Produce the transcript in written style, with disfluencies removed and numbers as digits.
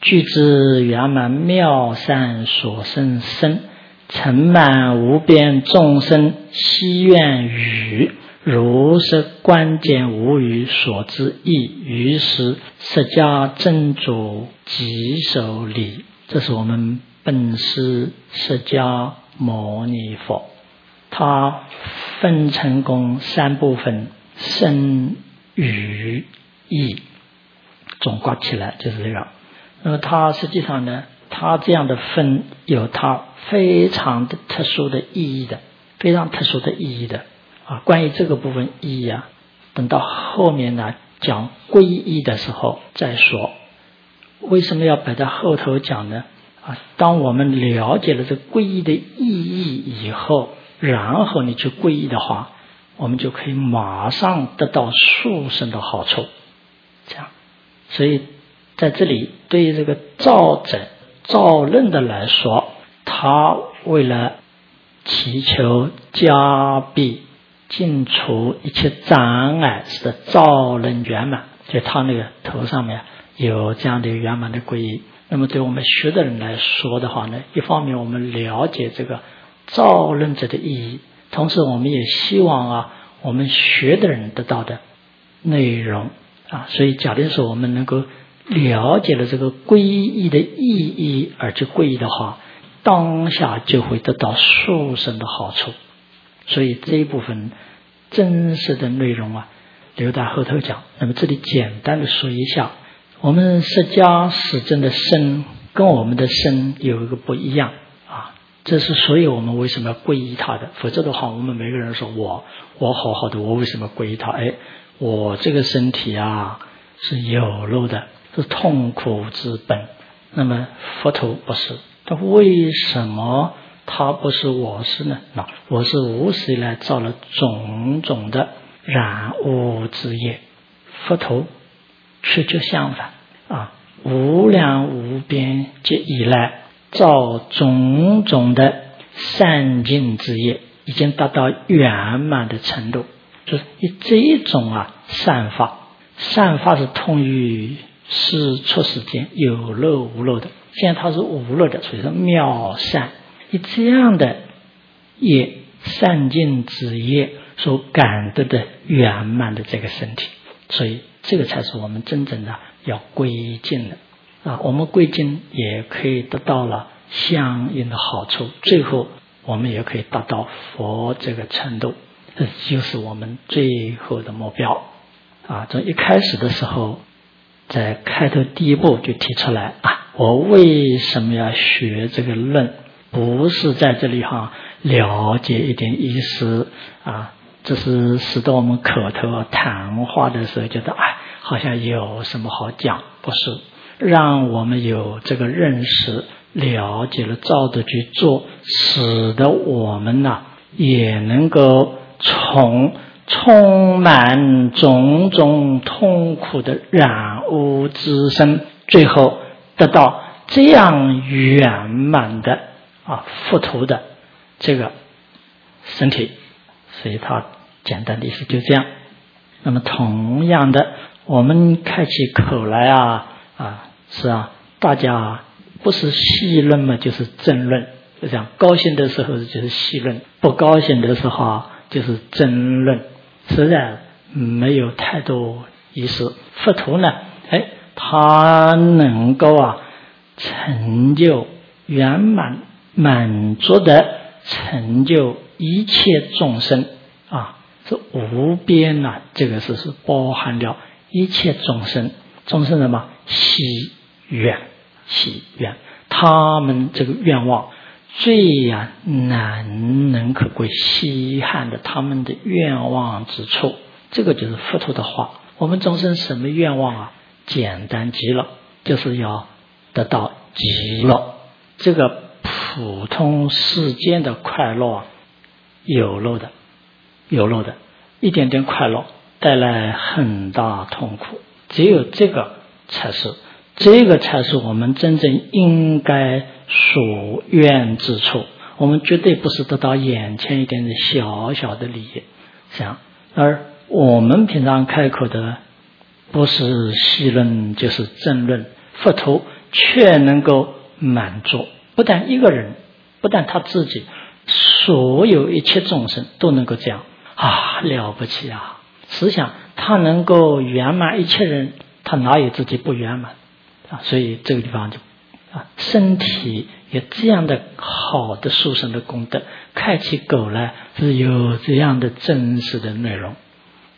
具知圆满妙善所生身，成满无边众生希愿语，如是观见无余所知义，于是释迦真主即手礼。这是我们本师释迦牟尼佛，他分成功三部分，身语意，总括起来就是这个。那么他实际上呢，他这样的分有他非常的特殊的意义的，非常特殊的意义的啊。关于这个部分意义啊，等到后面呢讲皈依的时候再说。为什么要摆在后头讲呢？啊，当我们了解了这皈依的意义以后，然后你去皈依的话，我们就可以马上得到殊胜的好处。这样，所以在这里对于这个造者造任的来说，他为了祈求加庇尽除一切障碍，使得造任圆满，就他那个头上面有这样的圆满的皈依。那么对我们学的人来说的话呢，一方面我们了解这个造任者的意义，同时我们也希望啊我们学的人得到的内容啊，所以假定说我们能够了解了这个皈依的意义而去皈依的话，当下就会得到殊胜的好处。所以这一部分真实的内容啊，留在后头讲。那么这里简单的说一下，我们释迦世尊的身跟我们的身有一个不一样啊，这是所以我们为什么要皈依他的。否则的话，我们每个人说我好好的，我为什么皈依他？我这个身体啊是有漏的，是痛苦之本。那么佛陀不是，他为什么他不是我是呢？我是无始以来造了种种的染污之业，佛陀却相反啊，无量无边劫以来造种种的善尽之业，已经达到圆满的程度。就是这一种善法是通于世出世间，有漏无漏的。现在它是无漏的，所以说妙善。以这样的业善尽之业所感得的圆满的这个身体，所以这个才是我们真正的要归敬的啊。我们归敬也可以得到了相应的好处，最后我们也可以达到佛这个程度，这就是我们最后的目标啊。从一开始的时候，在开头第一步就提出来啊，我为什么要学这个论？不是在这里了解一点意思啊，这是使得我们口头谈话的时候觉得好像有什么好讲，不是，让我们有这个认识，了解了照着去做，使得我们也能够从充满种种痛苦的染污之身，最后得到这样圆满的佛陀的这个身体。所以他简单的意思就这样。那么同样的，我们开起口来大家不是细论嘛，就是争论，就这样。高兴的时候就是细论，不高兴的时候就是争论，实在没有太多意思。佛陀呢，他能够成就圆满满足的成就一切众生这无边这个是包含了一切众生。众生什么？喜愿，他们这个愿望最难能可贵，稀罕的他们的愿望之处，这个就是佛陀的话。我们众生什么愿望简单极了，就是要得到极乐。这个普通世间的快乐有漏的，一点点快乐带来很大痛苦，只有这个才是我们真正应该所愿之处。我们绝对不是得到眼前一点的小小的利益，而我们平常开口的不是细论就是正论，佛陀却能够满足不但一个人，不但他自己，所有一切众生都能够这样了不起啊！试想他能够圆满一切人，他哪有自己不圆满所以这个地方就身体有这样的好的殊胜的功德，开启狗呢是有这样的真实的内容。